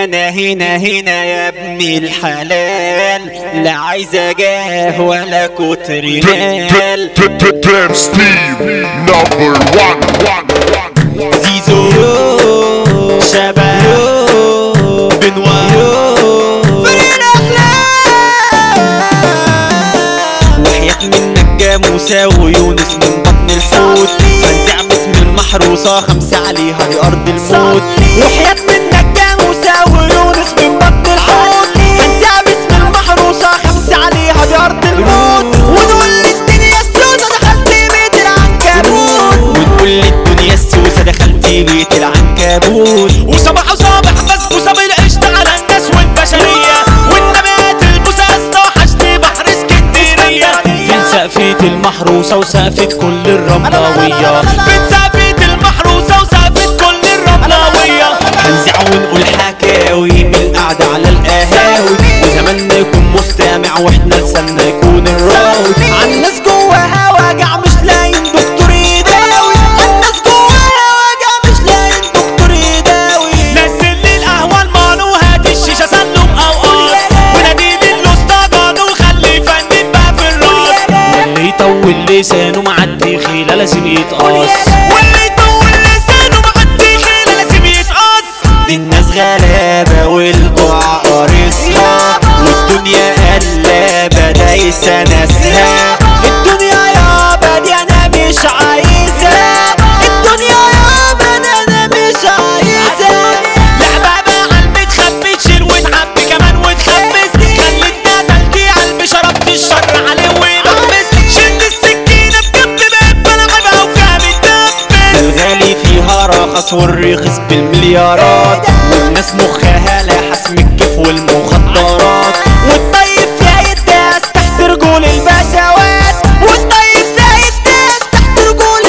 انا هنا يا ابن الحلال، لا عايزة جاه ولا كتر مال. Damn Steve number one. زيزو شباب بنوار فريق الأحلام، وحياة منك جاموسة ويونس من بطن الحوت، هنزع باسم المحروسة 5 عليها دي أرض الموت. وحياة منك جاموسة ويونس من بطن الحوت، هنزع باسم المحروسة 5 عليها دي أرض الموت. ونقول للدنيا السوسة دخلت بيت العنكبوت، ونقول للدنيا السوسة دخلت بيت العنكبوت. وصباح بسبوسة بالقشط على الناس والبشرية، والنبات المساسة وحشت بحر اسكندرية. فين سقفة المحروسة وسقفة كل الرملاوية، فين سقفة المحروسة وسقفة كل الرملاوية. هنزع ونقول حكاوي من القعدة على القهاوي، وزماننا يكون مستمع واحنا لساننا يكون الراوي. عالناس جواها وجع مش لاقيين دكتور يداوي، عالناس جواها وجع مش لاقيين دكتور يداوي. نزل لي القهوة المانو وهات الشيشة سلم أو قاص، ونادي لي الأسطى وخلي فنان بقى في الراس. واللي يطول لسانه معدي خيلة لازم يتقص، واللي يطول لسانه معدي خيلة لازم يتقص. دي الناس غلابة والجوع قارصها، والدنيا قلابة دايسة ناسها. الدنيا يابا دي انا مش عايزها، الدنيا يابا دي انا مش عايزها. لعبة عالمتخبي تشيل وتعبي كمان وتخبز، خلي الدبل دي قلبي شربت الشر عليه وينغمس. شد السكينة بجنب باب بلعبها وفيها بتدبس. الغالي فيها رخص والرخيص بالمليارات، والناس مخها لحسم الكيف والمخدرات. والطيب فيها يداس تحت رجول البشوات، والطيب فيها يداس تحت رجول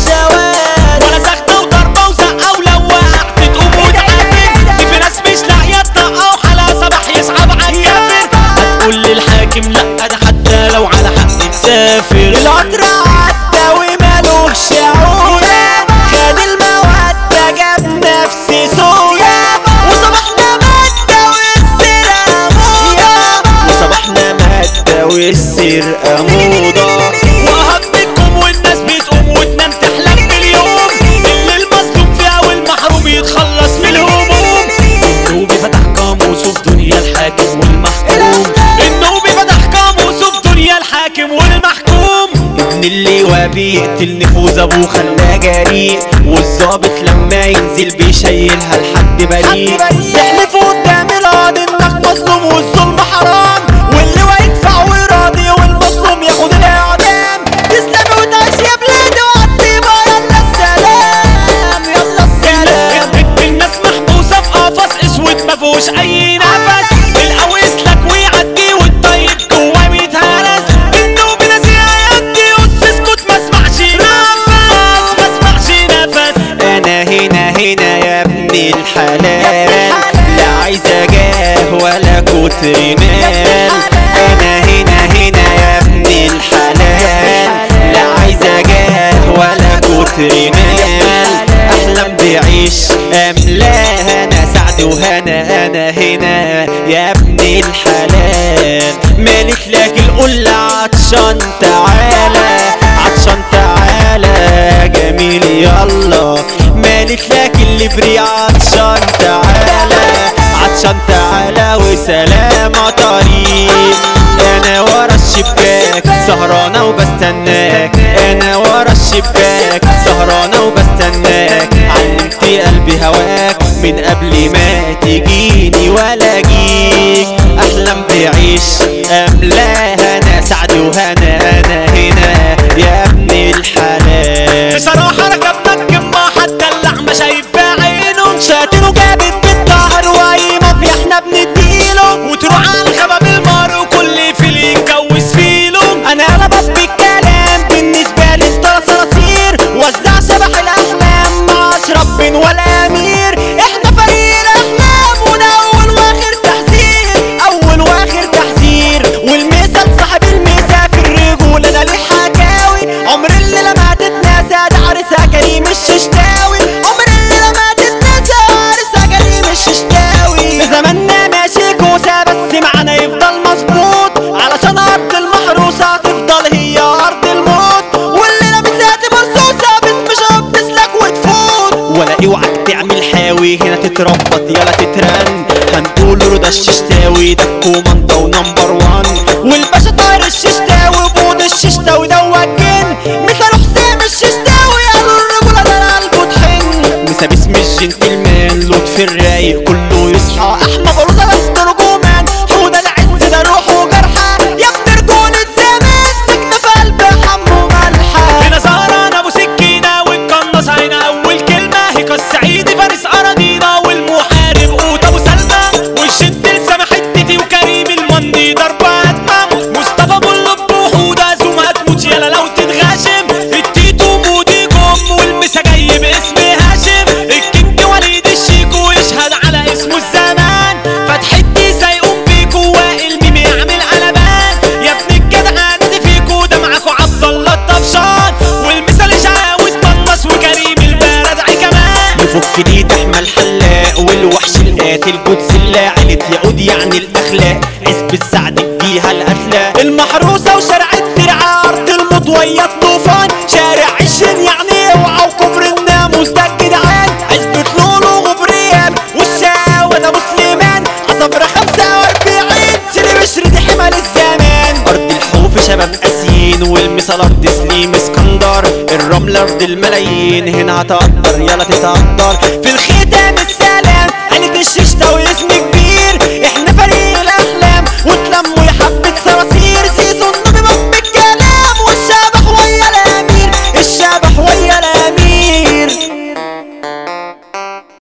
البشوات. ولا سخدة وضربة وزقة ولو وقعت تقوم وتعافر. دي في ناس مش لاقية الطاقة وحالها صباح يصعب عالكافر. هتقول للحاكم لأ ده حتى لو على حق تسافر. شاطر عدى ومالوش عودة، خد المودة جاب نفسي سوية، وصباحنا مادة والسرقة موضة، وصباحنا مادة والسرقة موضة. وهمتكم والناس بتقوم وتنام تحلم باليوم اللي المظلوم فيها والمحروم يتخلص من الهموم. النوبي فتح قاموسه في دنيا الحاكم والمحكوم، النوبي فتح قاموسه في دنيا الحاكم والمحكوم. ابن اللواء بيقتل نفوذ ابوه خلاه جريء، والظابط لما ينزل بيشيلها لحد بريء. يحلفوا قدام القاضي انك مظلوم والظلم حرام، واللواء يدفع ويراضي والمظلوم ياخد الاعدام. تسلمي وتعيش يا بلادي وعالطيبة يلا السلام يلا السلام. الناس محبوسة في قفص اسود مفيهوش اي نفس، القوي يسلك ويعدي والطيب جواه بيتهرس. النوبي نازل يدي اسكت ما اسمعش نفس. انا هنا يا ابن الحلال، لا عايزة جاه ولا كتر مال. انا هنا يا ابن الحلال، لا عايزة جاه ولا كتر مال. احلم بعيش املاها انا سعد وهنا، انا هنا يا ابن الحلال. مالك لك القلة عطشان تعالى، عطشان تعالى جميل يلا. مالك لك اللي فري عطشان تعالى، عطشان تعالى وسلام طريق. انا ورا الشباك سهرانة وبستناك، انا ورا الشباك سهرانة وبستناك. علمت قلبي هواك من قبل ما تجيني ولا جيك. احلم بعيش املاها انا سعد وهنا، انا هنا يا ابن الحلال. بصراحة ركبنا الكمة حتى اللحمة شايف بعينه، شاتين وجابت بالظهر واي ما في احنا بنديله. وتروح على الخبا بالمار وكل فيل يتجوز فيلو. انا غلبت بالكلام بالنسبة لي انت صراصير، وزع شبح الاحلام مع اشرف بن والامير. احنا فريق الاحلام وده اول واخر تحذير، اول واخر تحذير. والمثل صاحب الميزة في الرجولة انا ليه حكاوي، عمر اللي لما تتناسى ده عرسها هنا تتربط يلا تترن. هنقول رضا الششتاوي ده الكوماندا ونمبر وان، والباشا طاهر الششتاوي بود الششتاوي دوت جن. مثل حسام الششتاوي قالوا الرجولة ده قلبه طحن. مسا باسم الجنتلمان لطفي الرايق كله يصحى. احمد رضا بس ترجمان حوده العز ده روحه جرحى. يا ابن رجولة زمان سجن في قلب حمو ملحى. هنا زهران ابو سكينه والقناص هنا اول كلمه. هيكا السعيدي فارس اراضينا والمحارب قوت ابو سلمى. والشد لسما حتتي وكريم المندي ضربه هتمام. مصطفى بلب وحوده زوم هتموت يلا لو تتغاشم. التيتو مودي جم والمسا جاي باسم هاشم. الكينج وليد الشيكو يشهد على اسمه الزمان. فتح الديسه يقوم بيكو وائل ميم يعمل قلبان. يا ابن الجدعان دي فيكو ده معاكو عبد الله الطفشان. والمثل شعاوي قناص وكريم البردعي كمان. يفك دي احمد حلاق والوحش القاتل قدس الله. عيلة يعود يعني الاخلاق عزبة سعد فيها القتلى. المحروسة وشارع الترعة ارض المطوية طوفان. شارع 20 يعني اوعى وكفر الناموس ده الجدعان. عزبة لولو وغبريال والشاوة ده مسلمان. عصفرة 45 سيدي بشر دي حمل الزمان. ارض الحوف شباب قاسيين والمثال ارض سليم اسكندر. الرملة ارض الملايين هنا هتقدر يلا تتقدر. في الختام